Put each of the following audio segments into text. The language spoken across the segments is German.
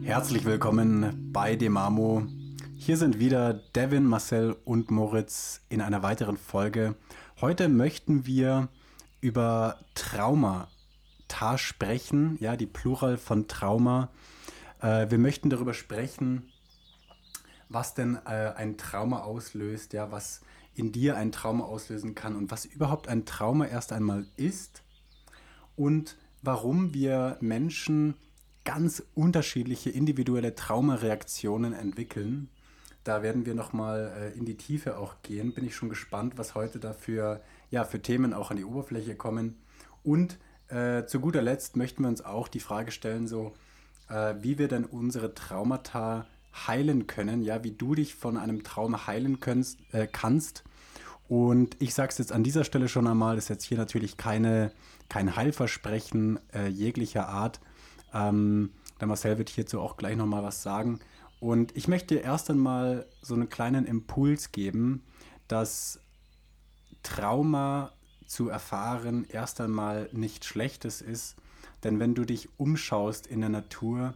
Herzlich willkommen bei Demamo. Hier sind wieder Devin, Marcel und Moritz in einer weiteren Folge. Heute möchten wir über Traumata sprechen, ja, die Plural von Trauma. Wir möchten darüber sprechen, was denn ein Trauma auslöst, ja, was in dir ein Trauma auslösen kann und was überhaupt ein Trauma erst einmal ist und warum wir Menschen ganz unterschiedliche individuelle Traumareaktionen entwickeln. Da werden wir nochmal in die Tiefe auch gehen. Bin ich schon gespannt, was heute dafür für Themen auch an die Oberfläche kommen. Und zu guter Letzt möchten wir uns auch die Frage stellen, wie wir denn unsere Traumata heilen können, ja, wie du dich von einem Trauma heilen kannst. Und ich sage es jetzt an dieser Stelle schon einmal, ist jetzt hier natürlich kein Heilversprechen jeglicher Art. Der Marcel wird hierzu auch gleich nochmal was sagen. Und ich möchte dir erst einmal so einen kleinen Impuls geben, dass Trauma zu erfahren erst einmal nichts Schlechtes ist. Denn wenn du dich umschaust in der Natur,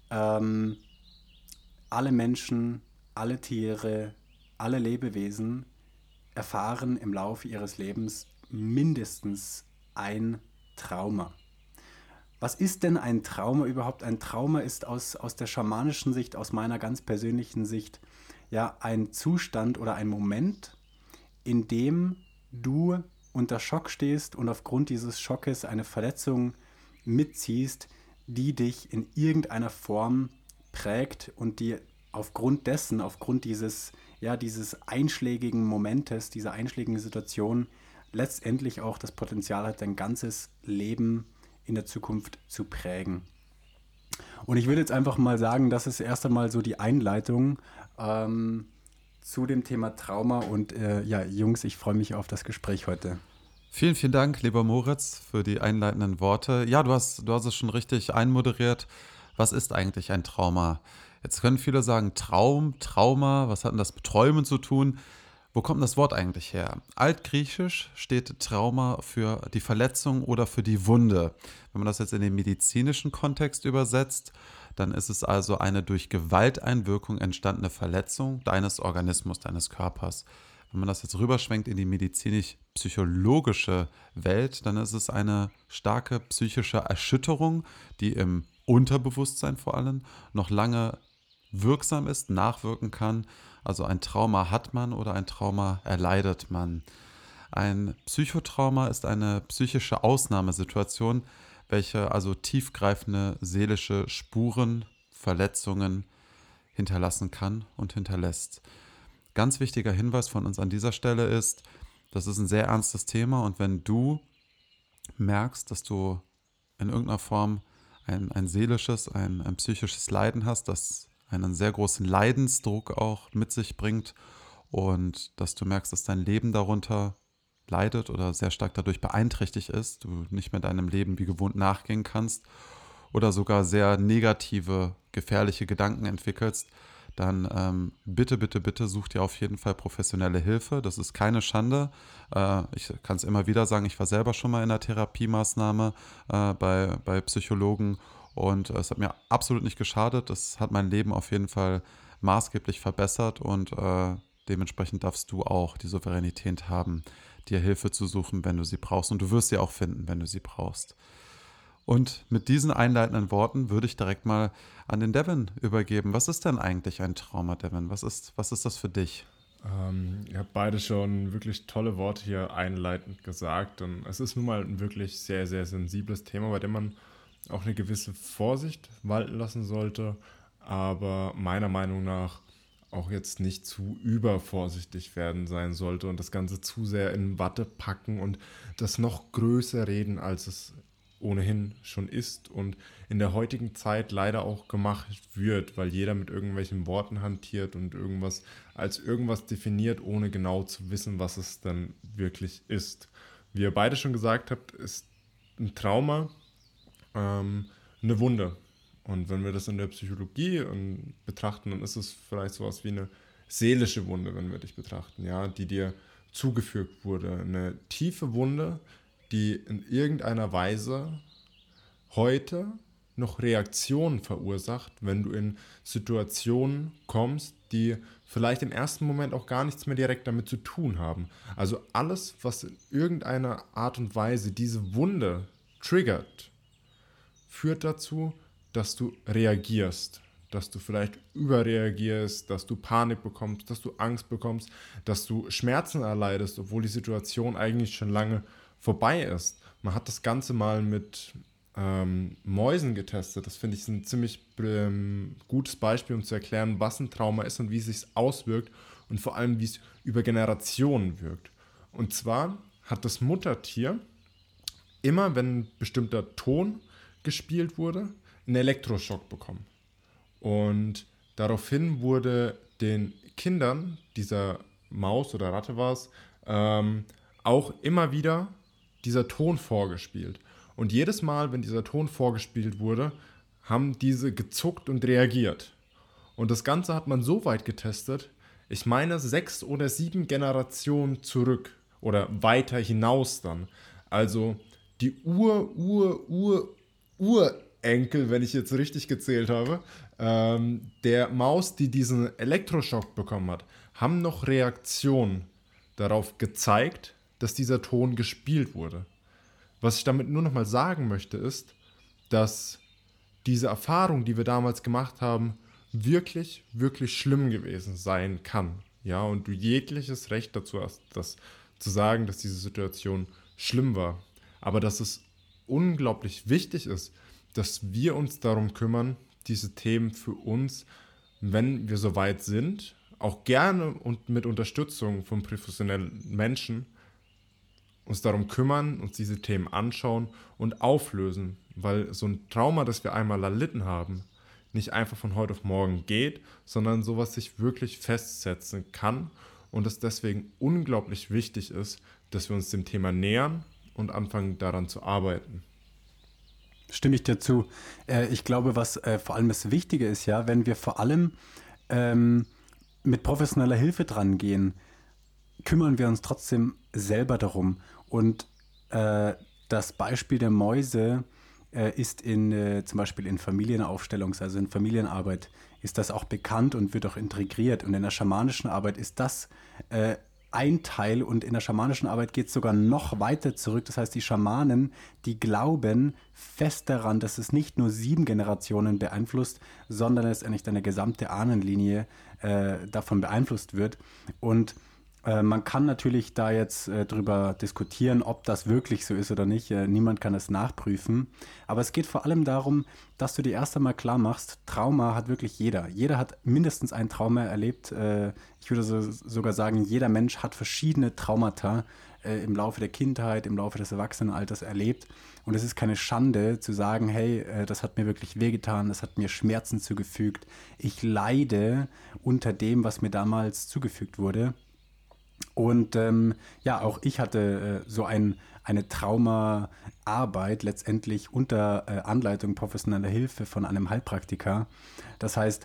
alle Menschen, alle Tiere, alle Lebewesen erfahren im Laufe ihres Lebens mindestens ein Trauma. Was ist denn ein Trauma überhaupt? Ein Trauma ist aus der schamanischen Sicht, aus meiner ganz persönlichen Sicht, ja, ein Zustand oder ein Moment, in dem du unter Schock stehst und aufgrund dieses Schockes eine Verletzung mitziehst, die dich in irgendeiner Form prägt und die aufgrund dieses einschlägigen Momentes, dieser einschlägigen Situation letztendlich auch das Potenzial hat, dein ganzes Leben in der Zukunft zu prägen. Und ich will jetzt einfach mal sagen, das ist erst einmal so die Einleitung zu dem Thema Trauma. Und Jungs, ich freue mich auf das Gespräch heute. Vielen, vielen Dank, lieber Moritz, für die einleitenden Worte. Ja, du hast es schon richtig einmoderiert. Was ist eigentlich ein Trauma? Jetzt können viele sagen, Trauma, was hat denn das mit Träumen zu tun? Wo kommt das Wort eigentlich her? Altgriechisch steht Trauma für die Verletzung oder für die Wunde. Wenn man das jetzt in den medizinischen Kontext übersetzt, dann ist es also eine durch Gewalteinwirkung entstandene Verletzung deines Organismus, deines Körpers. Wenn man das jetzt rüberschwenkt in die medizinisch-psychologische Welt, dann ist es eine starke psychische Erschütterung, die im Unterbewusstsein vor allem noch lange wirksam ist, nachwirken kann. Also ein Trauma hat man oder ein Trauma erleidet man. Ein Psychotrauma ist eine psychische Ausnahmesituation, welche also tiefgreifende seelische Spuren, Verletzungen hinterlassen kann und hinterlässt. Ganz wichtiger Hinweis von uns an dieser Stelle ist, das ist ein sehr ernstes Thema und wenn du merkst, dass du in irgendeiner Form ein seelisches, ein psychisches Leiden hast, das einen sehr großen Leidensdruck auch mit sich bringt und dass du merkst, dass dein Leben darunter leidet oder sehr stark dadurch beeinträchtigt ist, du nicht mehr deinem Leben wie gewohnt nachgehen kannst oder sogar sehr negative, gefährliche Gedanken entwickelst, dann bitte, bitte, bitte such dir auf jeden Fall professionelle Hilfe. Das ist keine Schande. Ich kann es immer wieder sagen, ich war selber schon mal in einer Therapiemaßnahme bei Psychologen und es hat mir absolut nicht geschadet. Das hat mein Leben auf jeden Fall maßgeblich verbessert und dementsprechend darfst du auch die Souveränität haben, dir Hilfe zu suchen, wenn du sie brauchst. Und du wirst sie auch finden, wenn du sie brauchst. Und mit diesen einleitenden Worten würde ich direkt mal an den Devin übergeben. Was ist denn eigentlich ein Trauma, Devin? Was ist das für dich? Ihr habt beide schon wirklich tolle Worte hier einleitend gesagt. Und es ist nun mal ein wirklich sehr, sehr sensibles Thema, bei dem man auch eine gewisse Vorsicht walten lassen sollte, aber meiner Meinung nach auch jetzt nicht zu übervorsichtig werden sein sollte und das Ganze zu sehr in Watte packen und das noch größer reden, als es ohnehin schon ist und in der heutigen Zeit leider auch gemacht wird, weil jeder mit irgendwelchen Worten hantiert und irgendwas als irgendwas definiert, ohne genau zu wissen, was es dann wirklich ist. Wie ihr beide schon gesagt habt, ist ein Trauma eine Wunde. Und wenn wir das in der Psychologie betrachten, dann ist es vielleicht sowas wie eine seelische Wunde, wenn wir dich betrachten, ja, die dir zugefügt wurde. Eine tiefe Wunde, die in irgendeiner Weise heute noch Reaktionen verursacht, wenn du in Situationen kommst, die vielleicht im ersten Moment auch gar nichts mehr direkt damit zu tun haben. Also alles, was in irgendeiner Art und Weise diese Wunde triggert, führt dazu, dass du reagierst, dass du vielleicht überreagierst, dass du Panik bekommst, dass du Angst bekommst, dass du Schmerzen erleidest, obwohl die Situation eigentlich schon lange vorbei ist. Man hat das Ganze mal mit Mäusen getestet. Das finde ich ein ziemlich gutes Beispiel, um zu erklären, was ein Trauma ist und wie es sich auswirkt und vor allem, wie es über Generationen wirkt. Und zwar hat das Muttertier immer, wenn ein bestimmter Ton gespielt wurde, einen Elektroschock bekommen. Und daraufhin wurde den Kindern dieser Maus oder Ratte war es, auch immer wieder dieser Ton vorgespielt. Und jedes Mal, wenn dieser Ton vorgespielt wurde, haben diese gezuckt und reagiert. Und das Ganze hat man so weit getestet, ich meine 6 oder 7 Generationen zurück oder weiter hinaus dann. Also die Urenkel, wenn ich jetzt richtig gezählt habe, der Maus, die diesen Elektroschock bekommen hat, haben noch Reaktionen darauf gezeigt, dass dieser Ton gespielt wurde. Was ich damit nur noch mal sagen möchte, ist, dass diese Erfahrung, die wir damals gemacht haben, wirklich, wirklich schlimm gewesen sein kann. Ja, und du jegliches Recht dazu hast, das zu sagen, dass diese Situation schlimm war. Aber dass es unglaublich wichtig ist, dass wir uns darum kümmern, diese Themen für uns, wenn wir soweit sind, auch gerne und mit Unterstützung von professionellen Menschen, uns darum kümmern, uns diese Themen anschauen und auflösen, weil so ein Trauma, das wir einmal erlitten haben, nicht einfach von heute auf morgen geht, sondern sowas sich wirklich festsetzen kann und es deswegen unglaublich wichtig ist, dass wir uns dem Thema nähern und anfangen daran zu arbeiten. Stimme ich dir zu. Ich glaube, was vor allem das Wichtige ist, ja, wenn wir vor allem mit professioneller Hilfe dran gehen, kümmern wir uns trotzdem selber darum. Und das Beispiel der Mäuse ist zum Beispiel in also in Familienarbeit, ist das auch bekannt und wird auch integriert. Und in der schamanischen Arbeit ist das ein Teil und in der schamanischen Arbeit geht es sogar noch weiter zurück. Das heißt, die Schamanen, die glauben fest daran, dass es nicht nur 7 Generationen beeinflusst, sondern letztendlich eine gesamte Ahnenlinie davon beeinflusst wird. Und man kann natürlich da jetzt drüber diskutieren, ob das wirklich so ist oder nicht. Niemand kann es nachprüfen. Aber es geht vor allem darum, dass du dir erst einmal klar machst, Trauma hat wirklich jeder. Jeder hat mindestens ein Trauma erlebt. Ich würde sogar sagen, jeder Mensch hat verschiedene Traumata im Laufe der Kindheit, im Laufe des Erwachsenenalters erlebt. Und es ist keine Schande zu sagen, hey, das hat mir wirklich wehgetan, das hat mir Schmerzen zugefügt. Ich leide unter dem, was mir damals zugefügt wurde. Und ja, auch ich hatte so eine Traumaarbeit letztendlich unter Anleitung professioneller Hilfe von einem Heilpraktiker. Das heißt,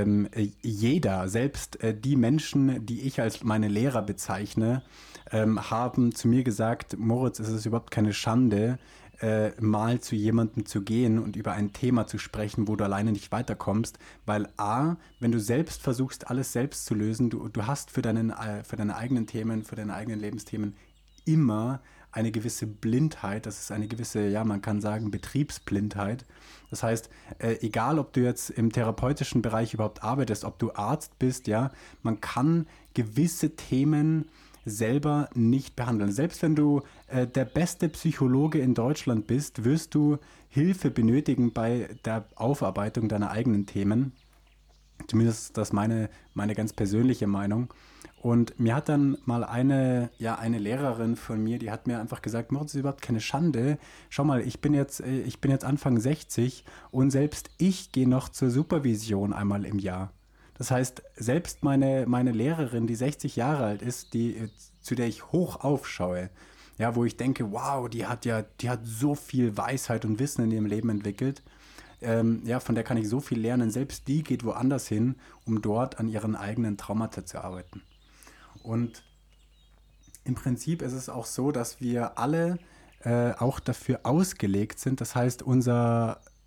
jeder, selbst die Menschen, die ich als meine Lehrer bezeichne, haben zu mir gesagt, Moritz, es ist überhaupt keine Schande, mal zu jemandem zu gehen und über ein Thema zu sprechen, wo du alleine nicht weiterkommst, weil A, wenn du selbst versuchst, alles selbst zu lösen, du hast für deine eigenen Themen, für deine eigenen Lebensthemen immer eine gewisse Blindheit, das ist eine gewisse, ja, man kann sagen, Betriebsblindheit. Das heißt, egal, ob du jetzt im therapeutischen Bereich überhaupt arbeitest, ob du Arzt bist, ja, man kann gewisse Themen selber nicht behandeln. Selbst wenn du der beste Psychologe in Deutschland bist, wirst du Hilfe benötigen bei der Aufarbeitung deiner eigenen Themen. Zumindest ist das meine ganz persönliche Meinung. Und mir hat dann mal eine Lehrerin von mir, die hat mir einfach gesagt, Moritz, ist überhaupt keine Schande. Schau mal, ich bin jetzt Anfang 60 und selbst ich gehe noch zur Supervision einmal im Jahr. Das heißt, selbst meine Lehrerin, die 60 Jahre alt ist, zu der ich hoch aufschaue, ja, wo ich denke, wow, die hat so viel Weisheit und Wissen in ihrem Leben entwickelt, ja, von der kann ich so viel lernen. Selbst die geht woanders hin, um dort an ihren eigenen Traumata zu arbeiten. Und im Prinzip ist es auch so, dass wir alle auch dafür ausgelegt sind. Das heißt, unser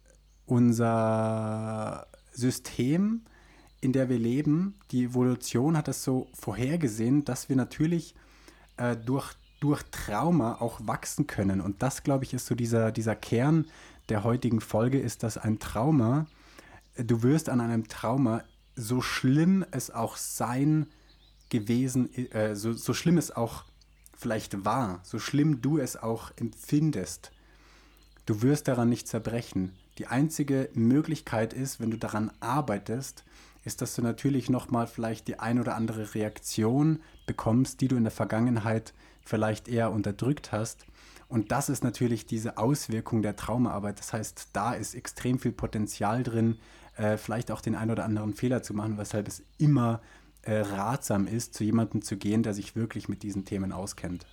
unser System, in der wir leben, die Evolution hat das so vorhergesehen, dass wir natürlich durch Trauma auch wachsen können. Und das, glaube ich, ist so dieser Kern der heutigen Folge, ist, dass ein Trauma, du wirst an einem Trauma, so schlimm es auch sein gewesen, so schlimm es auch vielleicht war, so schlimm du es auch empfindest, du wirst daran nicht zerbrechen. Die einzige Möglichkeit ist, wenn du daran arbeitest, ist, dass du natürlich nochmal vielleicht die ein oder andere Reaktion bekommst, die du in der Vergangenheit vielleicht eher unterdrückt hast. Und das ist natürlich diese Auswirkung der Traumaarbeit. Das heißt, da ist extrem viel Potenzial drin, vielleicht auch den ein oder anderen Fehler zu machen, weshalb es immer ratsam ist, zu jemandem zu gehen, der sich wirklich mit diesen Themen auskennt.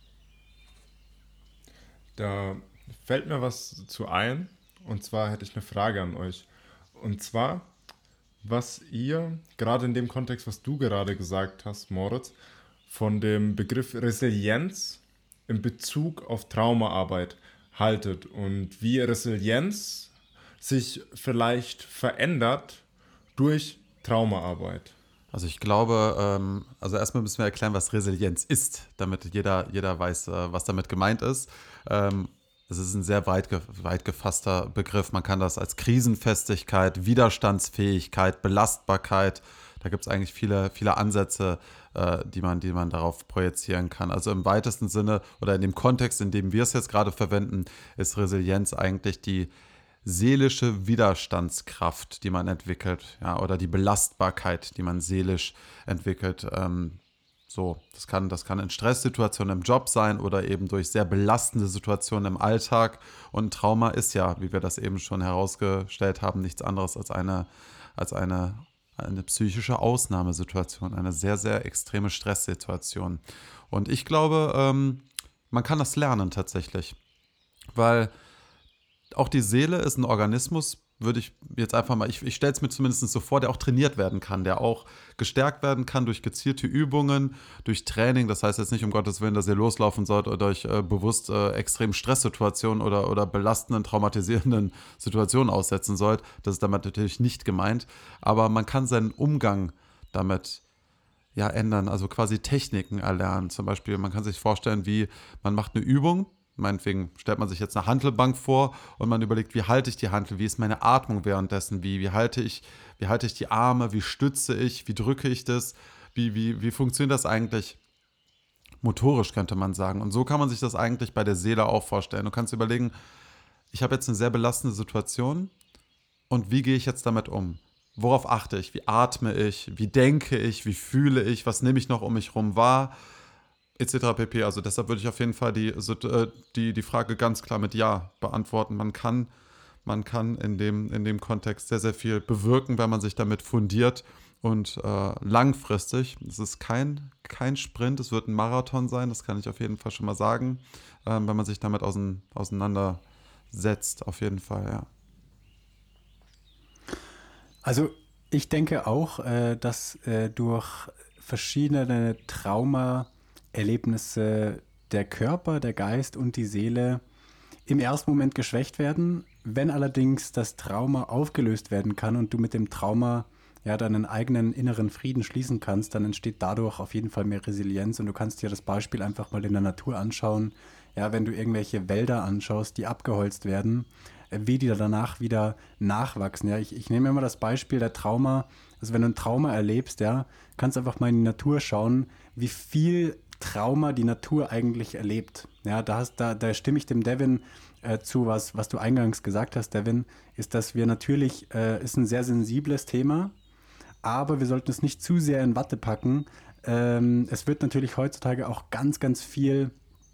Da fällt mir was zu ein. Und zwar hätte ich eine Frage an euch. Und zwar, was ihr, gerade in dem Kontext, was du gerade gesagt hast, Moritz, von dem Begriff Resilienz in Bezug auf Traumaarbeit haltet und wie Resilienz sich vielleicht verändert durch Traumaarbeit. Also ich glaube, also erstmal müssen wir erklären, was Resilienz ist, damit jeder weiß, was damit gemeint ist. Es ist ein sehr weit gefasster Begriff. Man kann das als Krisenfestigkeit, Widerstandsfähigkeit, Belastbarkeit, da gibt es eigentlich viele Ansätze, die man darauf projizieren kann. Also im weitesten Sinne oder in dem Kontext, in dem wir es jetzt gerade verwenden, ist Resilienz eigentlich die seelische Widerstandskraft, die man entwickelt, ja, oder die Belastbarkeit, die man seelisch entwickelt. Das kann in Stresssituationen im Job sein oder eben durch sehr belastende Situationen im Alltag. Und ein Trauma ist ja, wie wir das eben schon herausgestellt haben, nichts anderes als eine psychische Ausnahmesituation, eine sehr, sehr extreme Stresssituation. Und ich glaube, man kann das lernen tatsächlich, weil auch die Seele ist ein Organismus, würde ich jetzt einfach mal, ich stelle es mir zumindest so vor, der auch trainiert werden kann, der auch gestärkt werden kann durch gezielte Übungen, durch Training. Das heißt jetzt nicht, um Gottes Willen, dass ihr loslaufen sollt oder euch bewusst extremen Stresssituationen oder belastenden, traumatisierenden Situationen aussetzen sollt. Das ist damit natürlich nicht gemeint. Aber man kann seinen Umgang damit ja ändern, also quasi Techniken erlernen. Zum Beispiel, man kann sich vorstellen, wie man macht eine Übung. Meinetwegen stellt man sich jetzt eine Hantelbank vor und man überlegt, wie halte ich die Hantel, wie ist meine Atmung währenddessen, wie halte ich die Arme, wie stütze ich, wie drücke ich das, wie funktioniert das eigentlich motorisch, könnte man sagen. Und so kann man sich das eigentlich bei der Seele auch vorstellen. Du kannst überlegen, ich habe jetzt eine sehr belastende Situation und wie gehe ich jetzt damit um? Worauf achte ich? Wie atme ich? Wie denke ich? Wie fühle ich? Was nehme ich noch um mich herum wahr? Etc. pp. Also deshalb würde ich auf jeden Fall die Frage ganz klar mit Ja beantworten. Man kann in dem Kontext sehr, sehr viel bewirken, wenn man sich damit fundiert und langfristig. Es ist kein Sprint, es wird ein Marathon sein, das kann ich auf jeden Fall schon mal sagen, wenn man sich damit auseinandersetzt, auf jeden Fall, ja. Also ich denke auch, dass durch verschiedene Traumaerlebnisse der Körper, der Geist und die Seele im ersten Moment geschwächt werden. Wenn allerdings das Trauma aufgelöst werden kann und du mit dem Trauma ja deinen eigenen inneren Frieden schließen kannst, dann entsteht dadurch auf jeden Fall mehr Resilienz. Und du kannst dir das Beispiel einfach mal in der Natur anschauen. Ja, wenn du irgendwelche Wälder anschaust, die abgeholzt werden, wie die danach wieder nachwachsen. Ja, ich nehme immer das Beispiel der Trauma. Also wenn du ein Trauma erlebst, ja, kannst du einfach mal in die Natur schauen, wie viel Trauma die Natur eigentlich erlebt. Ja, da stimme ich dem Devin zu, was du eingangs gesagt hast, Devin, ist, dass wir natürlich, ist ein sehr sensibles Thema, aber wir sollten es nicht zu sehr in Watte packen. Es wird natürlich heutzutage auch ganz, ganz viel,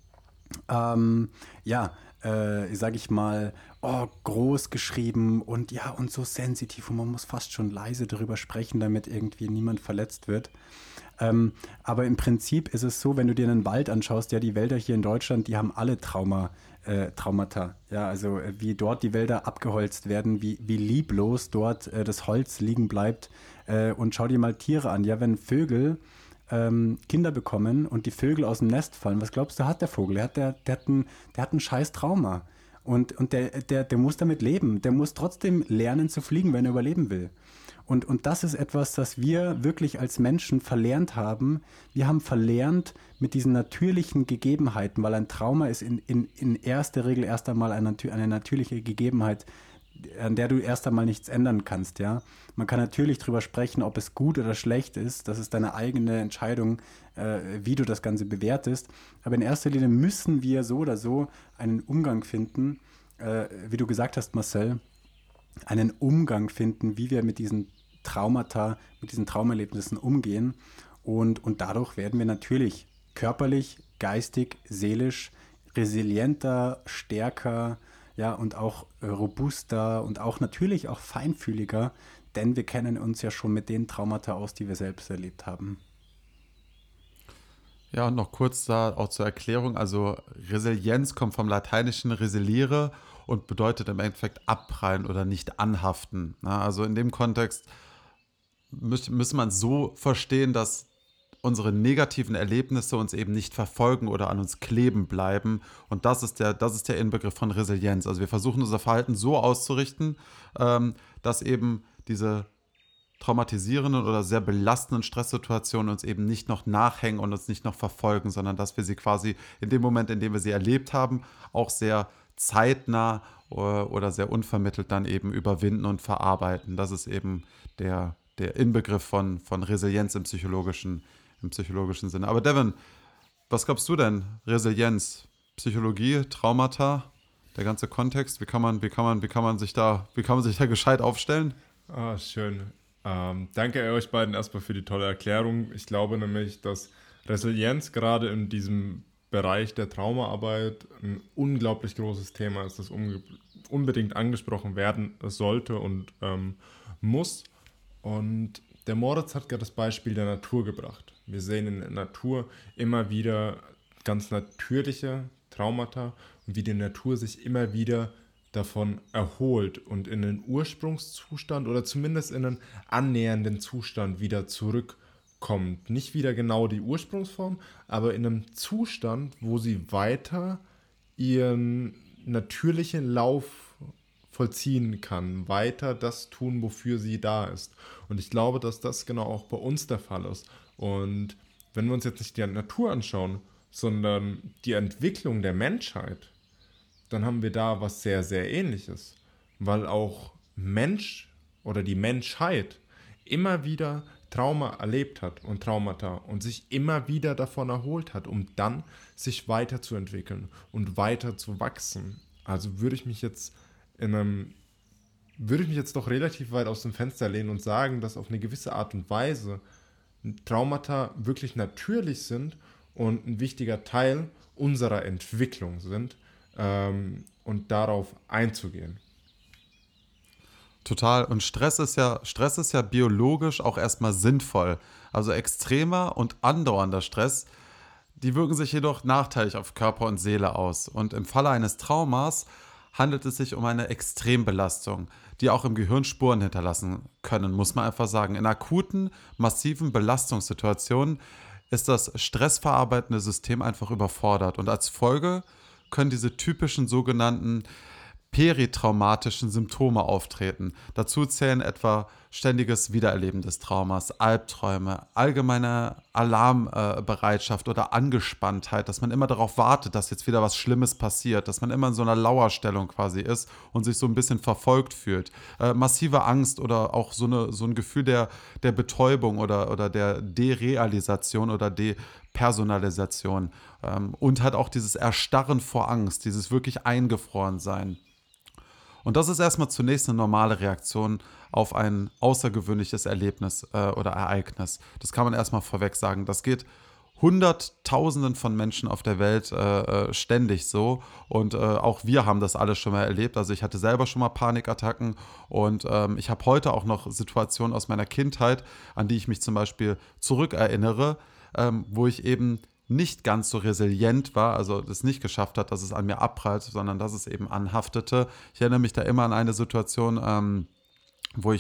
sage ich mal, groß geschrieben und ja, und so sensitiv und man muss fast schon leise darüber sprechen, damit irgendwie niemand verletzt wird. Aber im Prinzip ist es so, wenn du dir einen Wald anschaust, ja, die Wälder hier in Deutschland, die haben alle Traumata. Ja, also wie dort die Wälder abgeholzt werden, wie lieblos dort das Holz liegen bleibt. Und schau dir mal Tiere an. Ja, wenn Vögel Kinder bekommen und die Vögel aus dem Nest fallen, was glaubst du, hat der Vogel? Der hat ein scheiß Trauma. Und der muss damit leben. Der muss trotzdem lernen zu fliegen, wenn er überleben will. Und das ist etwas, das wir wirklich als Menschen verlernt haben. Wir haben verlernt mit diesen natürlichen Gegebenheiten, weil ein Trauma ist in erster Regel erst einmal eine natürliche Gegebenheit, an der du erst einmal nichts ändern kannst. Ja? Man kann natürlich darüber sprechen, ob es gut oder schlecht ist. Das ist deine eigene Entscheidung, wie du das Ganze bewertest. Aber in erster Linie müssen wir so oder so einen Umgang finden, wie du gesagt hast, Marcel, einen Umgang finden, wie wir mit diesen Traumata, mit diesen Traumerlebnissen umgehen. Und dadurch werden wir natürlich körperlich, geistig, seelisch resilienter, stärker, ja, und auch robuster und auch natürlich auch feinfühliger, denn wir kennen uns ja schon mit den Traumata aus, die wir selbst erlebt haben. Ja, und noch kurz da auch zur Erklärung. Also Resilienz kommt vom lateinischen resiliere und bedeutet im Endeffekt abprallen oder nicht anhaften. Na, also in dem Kontext müsste man so verstehen, dass unsere negativen Erlebnisse uns eben nicht verfolgen oder an uns kleben bleiben. Und das ist der Inbegriff von Resilienz. Also wir versuchen unser Verhalten so auszurichten, dass eben diese traumatisierenden oder sehr belastenden Stresssituationen uns eben nicht noch nachhängen und uns nicht noch verfolgen, sondern dass wir sie quasi in dem Moment, in dem wir sie erlebt haben, auch sehr zeitnah oder sehr unvermittelt dann eben überwinden und verarbeiten. Das ist eben der Inbegriff von Resilienz im psychologischen Sinne. Aber Devin, was glaubst du denn? Resilienz, Psychologie, Traumata, der ganze Kontext, wie kann man sich da gescheit aufstellen? Ah, schön. Danke euch beiden erstmal für die tolle Erklärung. Ich glaube nämlich, dass Resilienz gerade in diesem Bereich der Traumaarbeit ein unglaublich großes Thema ist, das unbedingt angesprochen werden sollte und muss. Und der Moritz hat gerade das Beispiel der Natur gebracht. Wir sehen in der Natur immer wieder ganz natürliche Traumata und wie die Natur sich immer wieder davon erholt und in den Ursprungszustand oder zumindest in einen annähernden Zustand wieder zurückkommt. Nicht wieder genau die Ursprungsform, aber in einem Zustand, wo sie weiter ihren natürlichen Lauf vollziehen kann, weiter das tun, wofür sie da ist. Und ich glaube, dass das genau auch bei uns der Fall ist. Und wenn wir uns jetzt nicht die Natur anschauen, sondern die Entwicklung der Menschheit, dann haben wir da was sehr, sehr Ähnliches. Weil auch Mensch oder die Menschheit immer wieder Trauma erlebt hat und Traumata und sich immer wieder davon erholt hat, um dann sich weiterzuentwickeln und weiter zu wachsen. Also würde ich mich jetzt doch relativ weit aus dem Fenster lehnen und sagen, dass auf eine gewisse Art und Weise Traumata wirklich natürlich sind und ein wichtiger Teil unserer Entwicklung sind, und darauf einzugehen. Total. Und Stress ist ja biologisch auch erstmal sinnvoll. Also extremer und andauernder Stress, die wirken sich jedoch nachteilig auf Körper und Seele aus. Und im Falle eines Traumas handelt es sich um eine Extrembelastung, die auch im Gehirn Spuren hinterlassen können, muss man einfach sagen. In akuten, massiven Belastungssituationen ist das stressverarbeitende System einfach überfordert. Und als Folge können diese typischen sogenannten peritraumatischen Symptome auftreten. Dazu zählen etwa ständiges Wiedererleben des Traumas, Albträume, allgemeine Alarmbereitschaft oder Angespanntheit, dass man immer darauf wartet, dass jetzt wieder was Schlimmes passiert, dass man immer in so einer Lauerstellung quasi ist und sich so ein bisschen verfolgt fühlt. Massive Angst oder auch so ein Gefühl der Betäubung oder der Derealisation oder Depersonalisation. Und halt auch dieses Erstarren vor Angst, dieses wirklich Eingefrorensein. Und das ist erstmal zunächst eine normale Reaktion auf ein außergewöhnliches Erlebnis oder Ereignis. Das kann man erstmal vorweg sagen. Das geht Hunderttausenden von Menschen auf der Welt ständig so. Und auch wir haben das alles schon mal erlebt. Also ich hatte selber schon mal Panikattacken und ich habe heute auch noch Situationen aus meiner Kindheit, an die ich mich zum Beispiel zurückerinnere, wo ich eben nicht ganz so resilient war, also es nicht geschafft hat, dass es an mir abprallt, sondern dass es eben anhaftete. Ich erinnere mich da immer an eine Situation, wo ich noch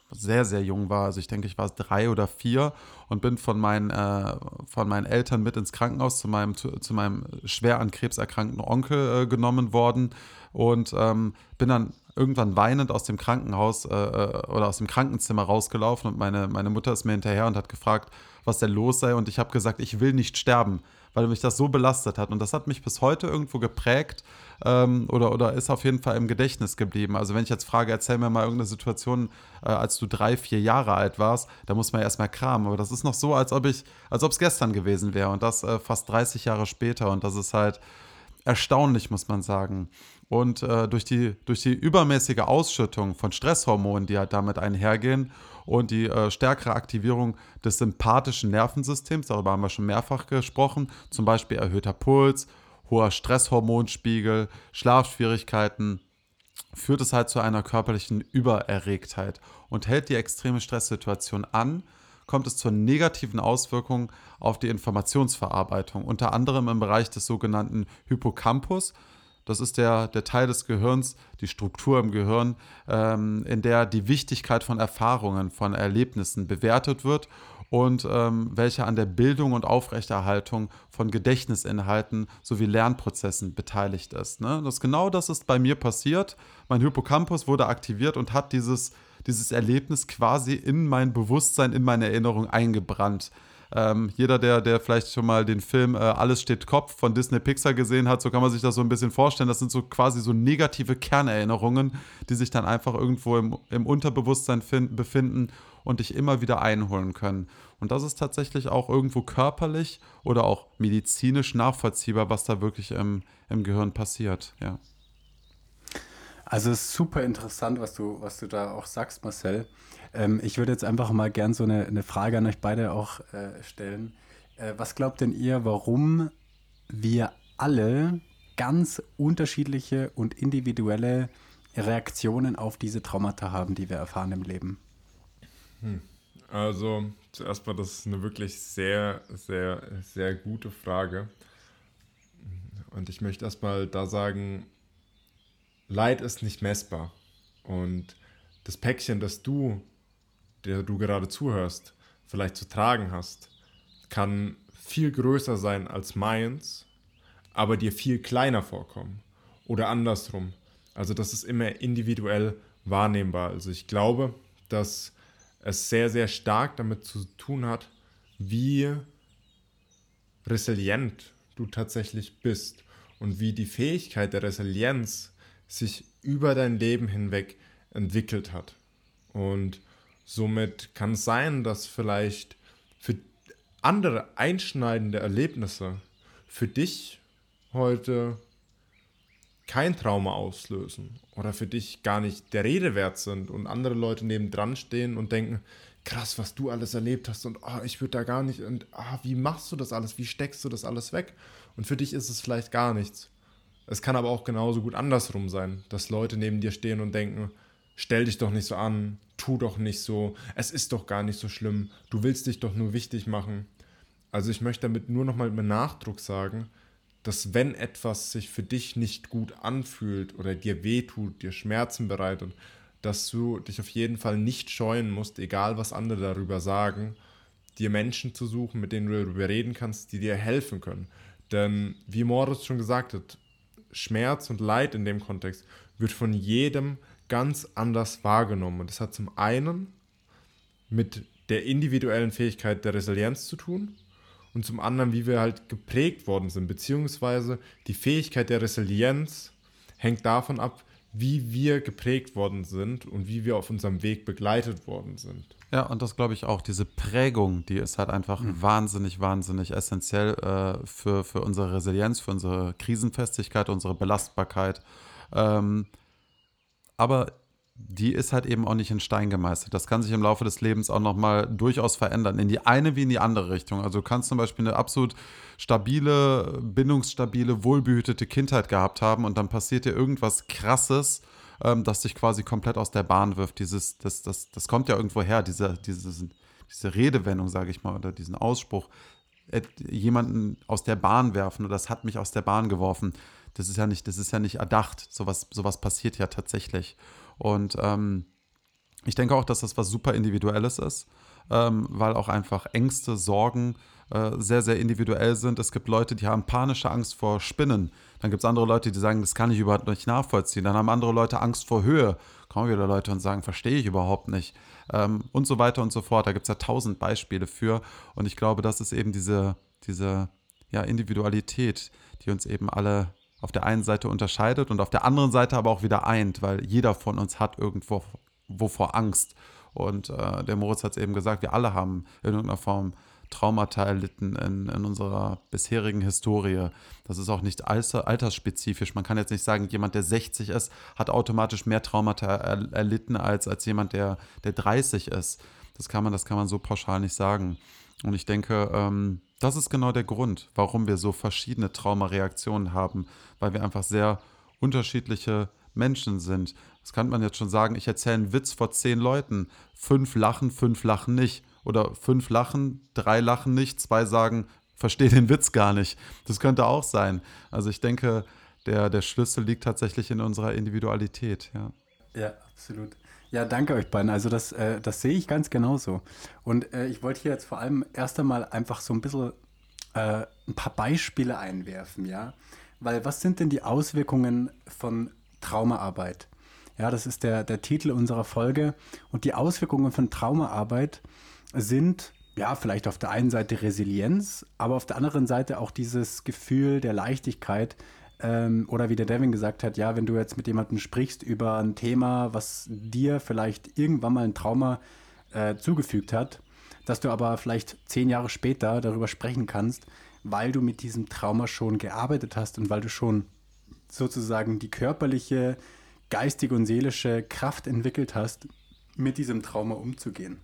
sehr, sehr jung war. Also ich denke, ich war 3 oder 4 und bin von meinen Eltern mit ins Krankenhaus zu meinem schwer an Krebs erkrankten Onkel genommen worden und bin dann irgendwann weinend aus dem Krankenhaus oder aus dem Krankenzimmer rausgelaufen und meine Mutter ist mir hinterher und hat gefragt, was denn los sei, und ich habe gesagt, ich will nicht sterben, weil mich das so belastet hat, und das hat mich bis heute irgendwo geprägt oder ist auf jeden Fall im Gedächtnis geblieben. Also wenn ich jetzt frage, erzähl mir mal irgendeine Situation, als du 3, 4 Jahre alt warst, da muss man erstmal kramen, aber das ist noch so, als ob es gestern gewesen wäre, und das fast 30 Jahre später, und das ist halt erstaunlich, muss man sagen. Und durch die übermäßige Ausschüttung von Stresshormonen, die halt damit einhergehen, und die stärkere Aktivierung des sympathischen Nervensystems, darüber haben wir schon mehrfach gesprochen, zum Beispiel erhöhter Puls, hoher Stresshormonspiegel, Schlafschwierigkeiten, führt es halt zu einer körperlichen Übererregtheit. Und hält die extreme Stresssituation an, kommt es zur negativen Auswirkung auf die Informationsverarbeitung, unter anderem im Bereich des sogenannten Hippocampus. Das ist der Teil des Gehirns, die Struktur im Gehirn, in der die Wichtigkeit von Erfahrungen, von Erlebnissen bewertet wird und welche an der Bildung und Aufrechterhaltung von Gedächtnisinhalten sowie Lernprozessen beteiligt ist. Ne? Das ist bei mir passiert. Mein Hippocampus wurde aktiviert und hat dieses Erlebnis quasi in mein Bewusstsein, in meine Erinnerung eingebrannt. Jeder, der vielleicht schon mal den Film Alles steht Kopf von Disney Pixar gesehen hat, so kann man sich das so ein bisschen vorstellen. Das sind so quasi so negative Kernerinnerungen, die sich dann einfach irgendwo im Unterbewusstsein befinden und dich immer wieder einholen können. Und das ist tatsächlich auch irgendwo körperlich oder auch medizinisch nachvollziehbar, was da wirklich im Gehirn passiert. Ja. Also es ist super interessant, was du da auch sagst, Marcel. Ich würde jetzt einfach mal gern so eine Frage an euch beide auch stellen. Was glaubt denn ihr, warum wir alle ganz unterschiedliche und individuelle Reaktionen auf diese Traumata haben, die wir erfahren im Leben? Also zuerst mal, das ist eine wirklich sehr, sehr, sehr gute Frage. Und ich möchte erstmal da sagen, Leid ist nicht messbar. Und das Päckchen, der du gerade zuhörst, vielleicht zu tragen hast, kann viel größer sein als meins, aber dir viel kleiner vorkommen. Oder andersrum. Also das ist immer individuell wahrnehmbar. Also ich glaube, dass es sehr, sehr stark damit zu tun hat, wie resilient du tatsächlich bist und wie die Fähigkeit der Resilienz sich über dein Leben hinweg entwickelt hat. Und somit kann es sein, dass vielleicht für andere einschneidende Erlebnisse für dich heute kein Trauma auslösen oder für dich gar nicht der Rede wert sind und andere Leute nebendran stehen und denken, krass, was du alles erlebt hast und ich würde da gar nicht und wie machst du das alles, wie steckst du das alles weg? Und für dich ist es vielleicht gar nichts. Es kann aber auch genauso gut andersrum sein, dass Leute neben dir stehen und denken, stell dich doch nicht so an, tu doch nicht so, es ist doch gar nicht so schlimm, du willst dich doch nur wichtig machen. Also ich möchte damit nur nochmal mit Nachdruck sagen, dass wenn etwas sich für dich nicht gut anfühlt oder dir wehtut, dir Schmerzen bereitet, dass du dich auf jeden Fall nicht scheuen musst, egal was andere darüber sagen, dir Menschen zu suchen, mit denen du darüber reden kannst, die dir helfen können. Denn wie Moritz schon gesagt hat, Schmerz und Leid in dem Kontext wird von jedem ganz anders wahrgenommen. Und das hat zum einen mit der individuellen Fähigkeit der Resilienz zu tun und zum anderen, wie wir halt geprägt worden sind, beziehungsweise die Fähigkeit der Resilienz hängt davon ab, wie wir geprägt worden sind und wie wir auf unserem Weg begleitet worden sind. Ja, und das glaube ich auch, diese Prägung, die ist halt einfach wahnsinnig, wahnsinnig essentiell für unsere Resilienz, für unsere Krisenfestigkeit, unsere Belastbarkeit. Aber die ist halt eben auch nicht in Stein gemeißelt. Das kann sich im Laufe des Lebens auch nochmal durchaus verändern, in die eine wie in die andere Richtung. Also du kannst zum Beispiel eine absolut stabile, bindungsstabile, wohlbehütete Kindheit gehabt haben und dann passiert dir irgendwas Krasses, das dich quasi komplett aus der Bahn wirft. Das kommt ja irgendwo her, diese Redewendung, sage ich mal, oder diesen Ausspruch, jemanden aus der Bahn werfen oder das hat mich aus der Bahn geworfen. Das ist ja nicht erdacht. Sowas passiert ja tatsächlich. Und Ich denke auch, dass das was super Individuelles ist, weil auch einfach Ängste, Sorgen sehr, sehr individuell sind. Es gibt Leute, die haben panische Angst vor Spinnen. Dann gibt es andere Leute, die sagen, das kann ich überhaupt nicht nachvollziehen. Dann haben andere Leute Angst vor Höhe. Kommen wieder Leute und sagen, verstehe ich überhaupt nicht. Und so weiter und so fort. Da gibt es ja 1000 Beispiele für. Und ich glaube, das ist eben diese ja, Individualität, die uns eben alle auf der einen Seite unterscheidet und auf der anderen Seite aber auch wieder eint, weil jeder von uns hat irgendwo wovor Angst. Und der Moritz hat es eben gesagt, wir alle haben in irgendeiner Form Traumata erlitten in unserer bisherigen Historie. Das ist auch nicht altersspezifisch. Man kann jetzt nicht sagen, jemand, der 60 ist, hat automatisch mehr Traumata erlitten als jemand, der 30 ist. Das kann man so pauschal nicht sagen. Und ich denke, das ist genau der Grund, warum wir so verschiedene Traumareaktionen haben, weil wir einfach sehr unterschiedliche Menschen sind. Das kann man jetzt schon sagen, ich erzähle einen Witz vor 10 Leuten. 5 lachen nicht. Oder 5 lachen, 3 lachen nicht, 2 sagen, verstehe den Witz gar nicht. Das könnte auch sein. Also ich denke, der Schlüssel liegt tatsächlich in unserer Individualität. Ja, ja, absolut. Ja, danke euch beiden. Also das sehe ich ganz genauso. Und ich wollte hier jetzt vor allem erst einmal einfach so ein bisschen ein paar Beispiele einwerfen, ja. Weil was sind denn die Auswirkungen von Traumaarbeit? Ja, das ist der Titel unserer Folge. Und die Auswirkungen von Traumaarbeit sind, ja, vielleicht auf der einen Seite Resilienz, aber auf der anderen Seite auch dieses Gefühl der Leichtigkeit, oder wie der Devin gesagt hat, ja, wenn du jetzt mit jemandem sprichst über ein Thema, was dir vielleicht irgendwann mal ein Trauma zugefügt hat, dass du aber vielleicht 10 Jahre später darüber sprechen kannst, weil du mit diesem Trauma schon gearbeitet hast und weil du schon sozusagen die körperliche, geistige und seelische Kraft entwickelt hast, mit diesem Trauma umzugehen.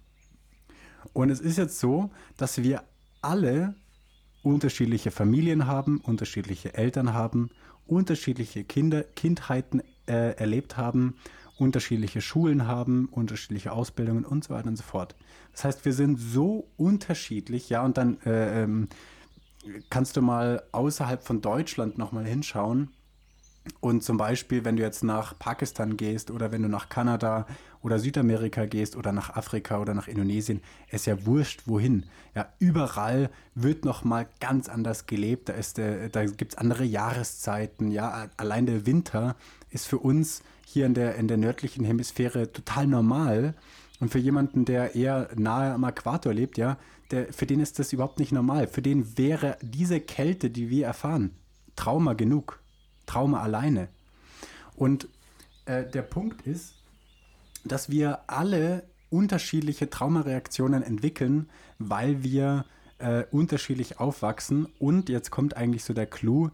Und es ist jetzt so, dass wir alle unterschiedliche Familien haben, unterschiedliche Eltern haben, unterschiedliche Kindheiten erlebt haben, unterschiedliche Schulen haben, unterschiedliche Ausbildungen und so weiter und so fort. Das heißt, wir sind so unterschiedlich, ja, und dann kannst du mal außerhalb von Deutschland nochmal hinschauen. Und zum Beispiel, wenn du jetzt nach Pakistan gehst oder wenn du nach Kanada oder Südamerika gehst oder nach Afrika oder nach Indonesien, ist ja wurscht wohin. Ja, überall wird nochmal ganz anders gelebt. Da gibt es andere Jahreszeiten. Ja, allein der Winter ist für uns hier in der nördlichen Hemisphäre total normal. Und für jemanden, der eher nahe am Äquator lebt, ja, für den ist das überhaupt nicht normal. Für den wäre diese Kälte, die wir erfahren, Trauma genug. Trauma alleine. Und der Punkt ist, dass wir alle unterschiedliche Traumareaktionen entwickeln, weil wir unterschiedlich aufwachsen. Und jetzt kommt eigentlich so der Clou,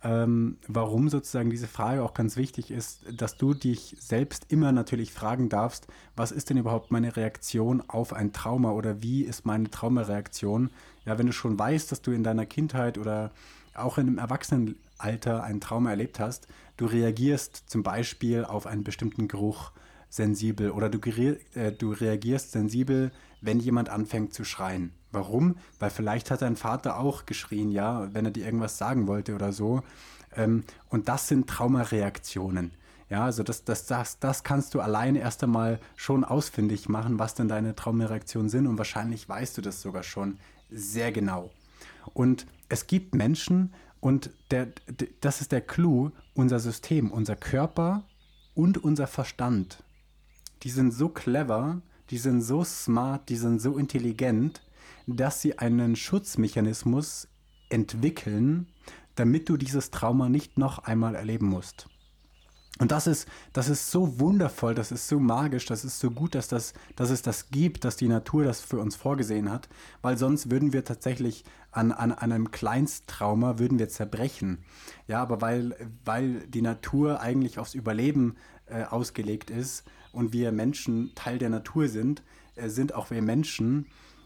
warum sozusagen diese Frage auch ganz wichtig ist, dass du dich selbst immer natürlich fragen darfst, was ist denn überhaupt meine Reaktion auf ein Trauma oder wie ist meine Traumareaktion? Ja, wenn du schon weißt, dass du in deiner Kindheit oder auch in einem Erwachsenenalter ein Trauma erlebt hast, du reagierst zum Beispiel auf einen bestimmten Geruch sensibel oder du reagierst sensibel, wenn jemand anfängt zu schreien. Warum? Weil vielleicht hat dein Vater auch geschrien, ja, wenn er dir irgendwas sagen wollte oder so. Und das sind Traumareaktionen. Ja, also das kannst du alleine erst einmal schon ausfindig machen, was denn deine Traumareaktionen sind. Und wahrscheinlich weißt du das sogar schon sehr genau. Und es gibt Menschen, und das ist der Clou, unser System, unser Körper und unser Verstand, die sind so clever, die sind so smart, die sind so intelligent, dass sie einen Schutzmechanismus entwickeln, damit du dieses Trauma nicht noch einmal erleben musst. Und das ist so wundervoll, das ist so magisch, das ist so gut, dass es das gibt, dass die Natur das für uns vorgesehen hat, weil sonst würden wir tatsächlich an einem Kleinsttrauma würden wir zerbrechen. Ja, aber weil die Natur eigentlich aufs Überleben ausgelegt ist und wir Menschen Teil der Natur sind, sind auch wir Menschen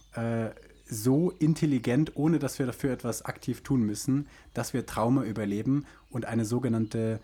so intelligent, ohne dass wir dafür etwas aktiv tun müssen, dass wir Trauma überleben und einen sogenannten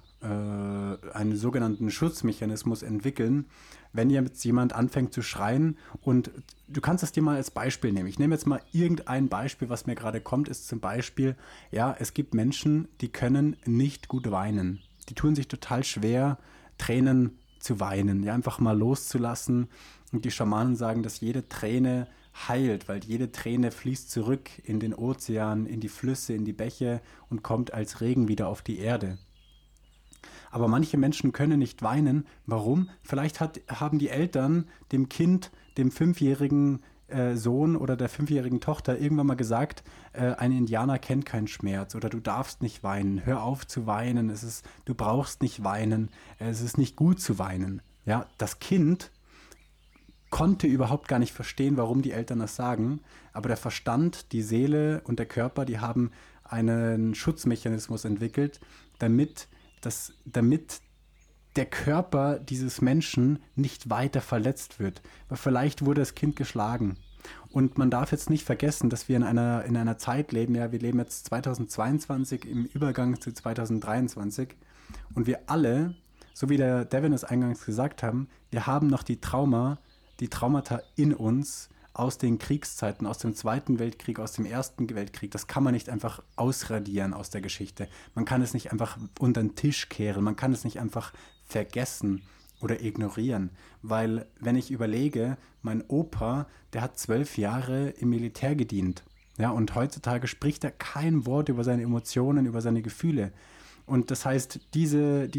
Schutzmechanismus entwickeln, wenn jetzt jemand anfängt zu schreien. Und du kannst es dir mal als Beispiel nehmen. Ich nehme jetzt mal irgendein Beispiel, was mir gerade kommt, ist zum Beispiel, ja, es gibt Menschen, die können nicht gut weinen. Die tun sich total schwer, Tränen zu weinen, ja, einfach mal loszulassen. Und die Schamanen sagen, dass jede Träne heilt, weil jede Träne fließt zurück in den Ozean, in die Flüsse, in die Bäche und kommt als Regen wieder auf die Erde. Aber manche Menschen können nicht weinen. Warum? Vielleicht haben die Eltern dem Kind, dem 5-jährigen Sohn oder der 5-jährigen Tochter irgendwann mal gesagt, ein Indianer kennt keinen Schmerz oder du darfst nicht weinen, hör auf zu weinen, du brauchst nicht weinen, es ist nicht gut zu weinen. Ja, das Kind konnte überhaupt gar nicht verstehen, warum die Eltern das sagen, aber der Verstand, die Seele und der Körper, die haben einen Schutzmechanismus entwickelt, damit der Körper dieses Menschen nicht weiter verletzt wird. Weil vielleicht wurde das Kind geschlagen. Und man darf jetzt nicht vergessen, dass wir in einer Zeit leben, ja, wir leben jetzt 2022 im Übergang zu 2023 und wir alle, so wie der Devin es eingangs gesagt haben, wir haben noch die Traumata in uns aus den Kriegszeiten, aus dem Zweiten Weltkrieg, aus dem Ersten Weltkrieg. Das kann man nicht einfach ausradieren aus der Geschichte. Man kann es nicht einfach unter den Tisch kehren, man kann es nicht einfach vergessen oder ignorieren. Weil, wenn ich überlege, mein Opa, der hat 12 Jahre im Militär gedient. Ja, und heutzutage spricht er kein Wort über seine Emotionen, über seine Gefühle. Und das heißt, diese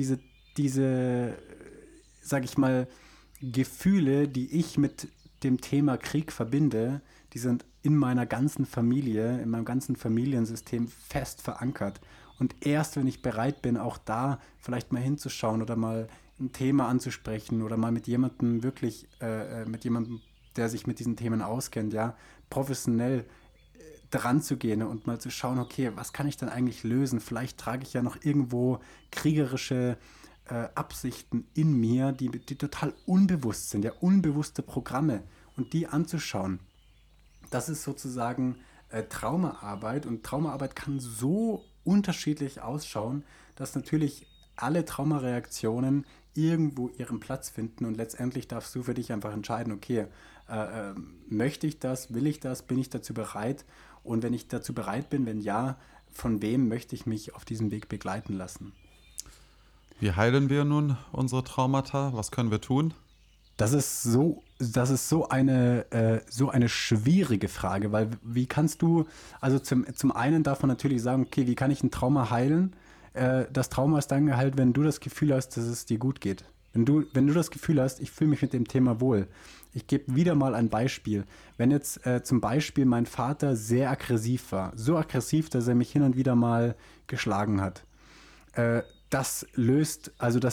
sag ich mal, Gefühle, die ich mit dem Thema Krieg verbinde, die sind in meiner ganzen Familie, in meinem ganzen Familiensystem fest verankert. Und erst wenn ich bereit bin, auch da vielleicht mal hinzuschauen oder mal ein Thema anzusprechen oder mal mit jemandem wirklich, der sich mit diesen Themen auskennt, ja, professionell dran zu gehen und mal zu schauen, okay, was kann ich denn eigentlich lösen? Vielleicht trage ich ja noch irgendwo kriegerische Absichten in mir, die total unbewusst sind, ja, unbewusste Programme, und die anzuschauen. Das ist sozusagen Traumaarbeit, und Traumaarbeit kann so unterschiedlich ausschauen, dass natürlich alle Traumareaktionen irgendwo ihren Platz finden, und letztendlich darfst du für dich einfach entscheiden, okay, möchte ich das, will ich das, bin ich dazu bereit, und wenn ich dazu bereit bin, wenn ja, von wem möchte ich mich auf diesem Weg begleiten lassen? Wie heilen wir nun unsere Traumata? Was können wir tun? Das ist so eine schwierige Frage, weil wie kannst du, also zum einen darf man natürlich sagen, okay, wie kann ich ein Trauma heilen? Das Trauma ist dann geheilt, wenn du das Gefühl hast, dass es dir gut geht. Wenn du das Gefühl hast, ich fühle mich mit dem Thema wohl. Ich gebe wieder mal ein Beispiel. Wenn jetzt zum Beispiel mein Vater sehr aggressiv war, so aggressiv, dass er mich hin und wieder mal geschlagen hat, das löst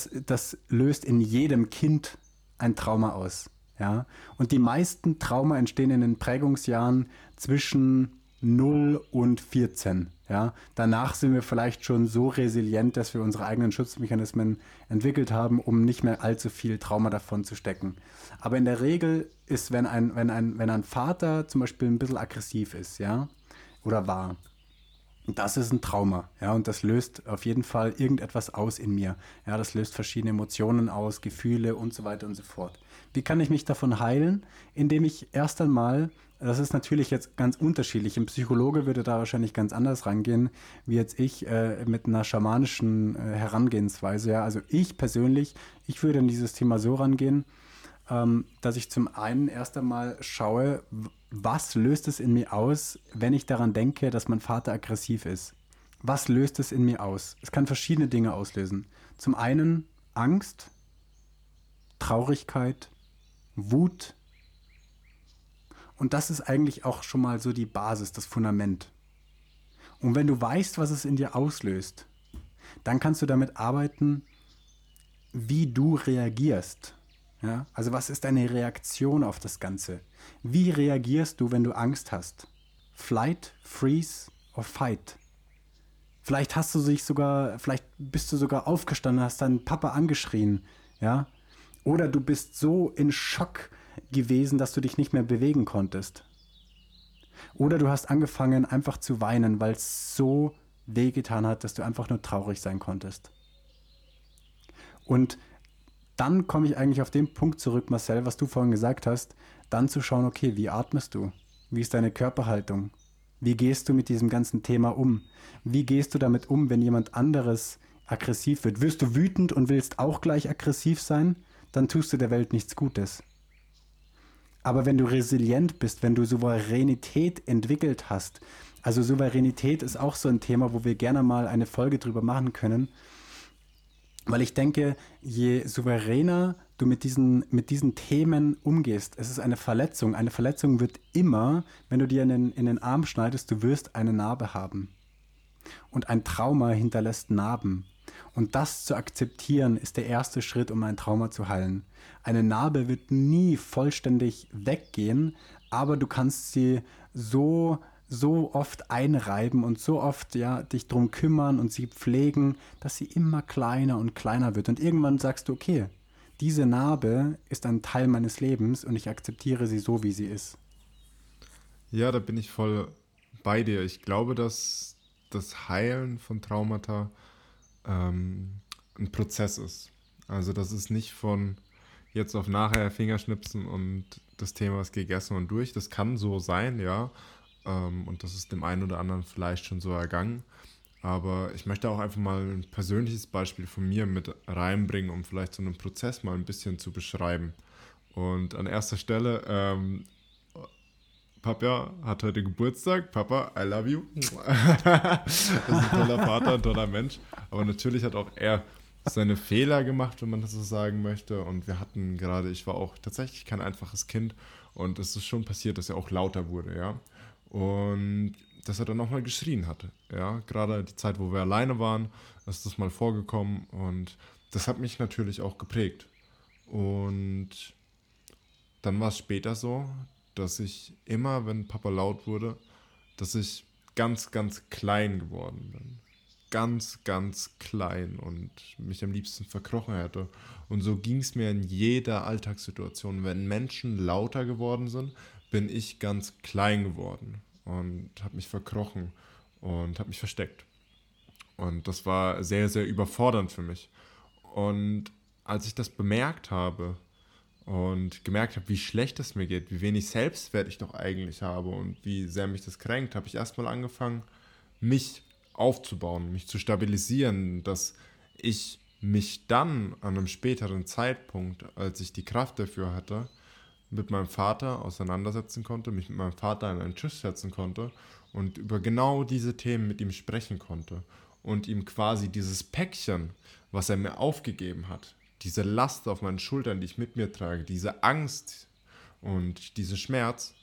in jedem Kind ein Trauma aus. Ja? Und die meisten Trauma entstehen in den Prägungsjahren zwischen 0 und 14. Ja? Danach sind wir vielleicht schon so resilient, dass wir unsere eigenen Schutzmechanismen entwickelt haben, um nicht mehr allzu viel Trauma davon zu stecken. Aber in der Regel ist, wenn ein Vater zum Beispiel ein bisschen aggressiv ist, ja, oder war, das ist ein Trauma, ja, und das löst auf jeden Fall irgendetwas aus in mir. Ja, das löst verschiedene Emotionen aus, Gefühle und so weiter und so fort. Wie kann ich mich davon heilen? Indem ich erst einmal, das ist natürlich jetzt ganz unterschiedlich, ein Psychologe würde da wahrscheinlich ganz anders rangehen, wie jetzt ich mit einer schamanischen Herangehensweise. Ja, also ich persönlich, ich würde an dieses Thema so rangehen, dass ich zum einen erst einmal schaue, was löst es in mir aus, wenn ich daran denke, dass mein Vater aggressiv ist? Was löst es in mir aus? Es kann verschiedene Dinge auslösen. Zum einen Angst, Traurigkeit, Wut. Und das ist eigentlich auch schon mal so die Basis, das Fundament. Und wenn du weißt, was es in dir auslöst, dann kannst du damit arbeiten, wie du reagierst. Ja? Also was ist deine Reaktion auf das Ganze? Wie reagierst du, wenn du Angst hast? Flight, Freeze or Fight? Vielleicht bist du sogar aufgestanden, hast deinen Papa angeschrien, ja? Oder du bist so in Schock gewesen, dass du dich nicht mehr bewegen konntest. Oder du hast angefangen einfach zu weinen, weil es so wehgetan hat, dass du einfach nur traurig sein konntest. Und dann komme ich eigentlich auf den Punkt zurück, Marcel, was du vorhin gesagt hast, dann zu schauen, okay, wie atmest du? Wie ist deine Körperhaltung? Wie gehst du mit diesem ganzen Thema um? Wie gehst du damit um, wenn jemand anderes aggressiv wird? Wirst du wütend und willst auch gleich aggressiv sein? dann tust du der Welt nichts Gutes. Aber wenn du resilient bist, wenn du Souveränität entwickelt hast, also Souveränität ist auch so ein Thema, wo wir gerne mal eine Folge drüber machen können, weil ich denke, je souveräner du mit diesen Themen umgehst, es ist eine Verletzung. Eine Verletzung wird immer, wenn du dir in den Arm schneidest, du wirst eine Narbe haben. Und ein Trauma hinterlässt Narben. Und das zu akzeptieren, ist der erste Schritt, um ein Trauma zu heilen. Eine Narbe wird nie vollständig weggehen, aber du kannst sie so oft einreiben und so oft dich drum kümmern und sie pflegen, dass sie immer kleiner und kleiner wird. Und irgendwann sagst du, okay, diese Narbe ist ein Teil meines Lebens und ich akzeptiere sie so, wie sie ist. Ja, da bin ich voll bei dir. Ich glaube, dass das Heilen von Traumata ein Prozess ist. Also das ist nicht von jetzt auf nachher Fingerschnipsen und das Thema ist gegessen und durch. Das kann so sein, ja. Und das ist dem einen oder anderen vielleicht schon so ergangen. Aber ich möchte auch einfach mal ein persönliches Beispiel von mir mit reinbringen, um vielleicht so einen Prozess mal ein bisschen zu beschreiben. Und an erster Stelle, Papa hat heute Geburtstag. Papa, I love you. Das ist ein toller Vater, ein toller Mensch. Aber natürlich hat auch er seine Fehler gemacht, wenn man das so sagen möchte. Und wir hatten gerade, ich war auch tatsächlich kein einfaches Kind. Und es ist schon passiert, dass er auch lauter wurde, ja. Und dass er dann nochmal geschrien hatte, ja. Gerade die Zeit, wo wir alleine waren, ist das mal vorgekommen. Und das hat mich natürlich auch geprägt. Und dann war es später so, dass ich immer, wenn Papa laut wurde, dass ich ganz, ganz klein geworden bin. Ganz, ganz klein und mich am liebsten verkrochen hätte. Und so ging es mir in jeder Alltagssituation. Wenn Menschen lauter geworden sind, bin ich ganz klein geworden und habe mich verkrochen und habe mich versteckt. Und das war sehr, sehr überfordernd für mich. Und als ich das bemerkt habe, und gemerkt habe, wie schlecht es mir geht, wie wenig Selbstwert ich doch eigentlich habe und wie sehr mich das kränkt, habe ich erstmal angefangen, mich aufzubauen, mich zu stabilisieren, dass ich mich dann an einem späteren Zeitpunkt, als ich die Kraft dafür hatte, mit meinem Vater auseinandersetzen konnte, mich mit meinem Vater an einen Tisch setzen konnte und über genau diese Themen mit ihm sprechen konnte und ihm quasi dieses Päckchen, was er mir aufgegeben hat, diese Last auf meinen Schultern, die ich mit mir trage, diese Angst und diesen Schmerz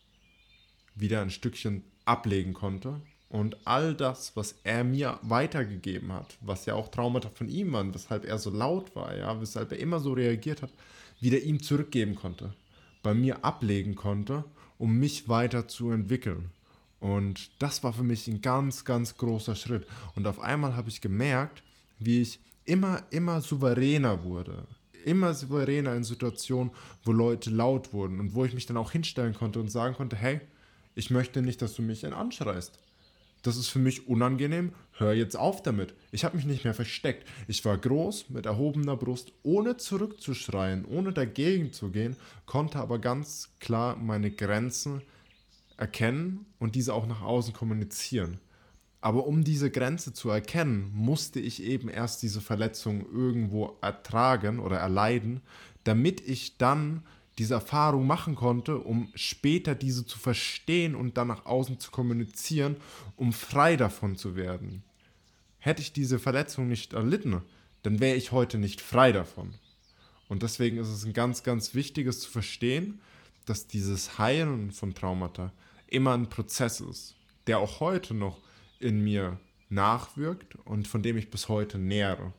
wieder ein Stückchen ablegen konnte und all das, was er mir weitergegeben hat, was ja auch Traumata von ihm waren, weshalb er so laut war, ja, weshalb er immer so reagiert hat, wieder ihm zurückgeben konnte, bei mir ablegen konnte, um mich weiter zu entwickeln. Und das war für mich ein ganz, ganz großer Schritt. Und auf einmal habe ich gemerkt, wie ich immer souveräner wurde. Immer souveräner in Situationen, wo Leute laut wurden und wo ich mich dann auch hinstellen konnte und sagen konnte, hey, ich möchte nicht, dass du mich anschreist. Das ist für mich unangenehm, hör jetzt auf damit. Ich habe mich nicht mehr versteckt. Ich war groß, mit erhobener Brust, ohne zurückzuschreien, ohne dagegen zu gehen, konnte aber ganz klar meine Grenzen erkennen und diese auch nach außen kommunizieren. Aber um diese Grenze zu erkennen, musste ich eben erst diese Verletzung irgendwo ertragen oder erleiden, damit ich dann diese Erfahrung machen konnte, um später diese zu verstehen und dann nach außen zu kommunizieren, um frei davon zu werden. Hätte ich diese Verletzung nicht erlitten, dann wäre ich heute nicht frei davon. Und deswegen ist es ein ganz, ganz wichtiges zu verstehen, dass dieses Heilen von Traumata immer ein Prozess ist, der auch heute noch in mir nachwirkt und von dem ich bis heute nähere.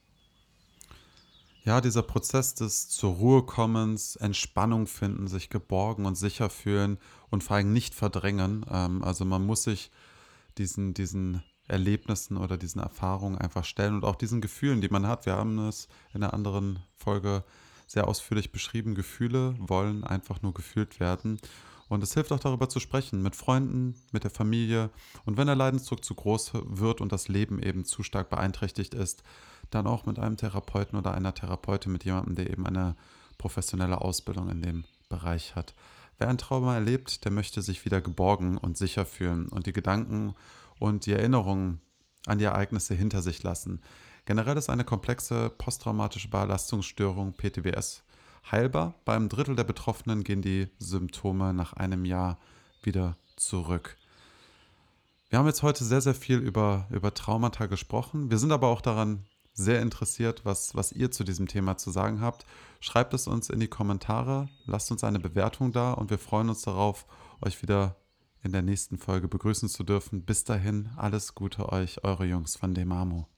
Ja, dieser Prozess des zur Ruhe kommens, Entspannung finden, sich geborgen und sicher fühlen und vor allem nicht verdrängen. Also man muss sich diesen Erlebnissen oder diesen Erfahrungen einfach stellen und auch diesen Gefühlen, die man hat. Wir haben es in einer anderen Folge sehr ausführlich beschrieben. Gefühle wollen einfach nur gefühlt werden. Und es hilft auch darüber zu sprechen, mit Freunden, mit der Familie. Und wenn der Leidensdruck zu groß wird und das Leben eben zu stark beeinträchtigt ist, dann auch mit einem Therapeuten oder einer Therapeutin, mit jemandem, der eben eine professionelle Ausbildung in dem Bereich hat. Wer ein Trauma erlebt, der möchte sich wieder geborgen und sicher fühlen und die Gedanken und die Erinnerungen an die Ereignisse hinter sich lassen. Generell ist eine komplexe posttraumatische Belastungsstörung, PTBS, heilbar. Beim Drittel der Betroffenen gehen die Symptome nach einem Jahr wieder zurück. Wir haben jetzt heute sehr, sehr viel über Traumata gesprochen. Wir sind aber auch daran sehr interessiert, was ihr zu diesem Thema zu sagen habt. Schreibt es uns in die Kommentare, lasst uns eine Bewertung da und wir freuen uns darauf, euch wieder in der nächsten Folge begrüßen zu dürfen. Bis dahin, alles Gute euch, eure Jungs von Demamo.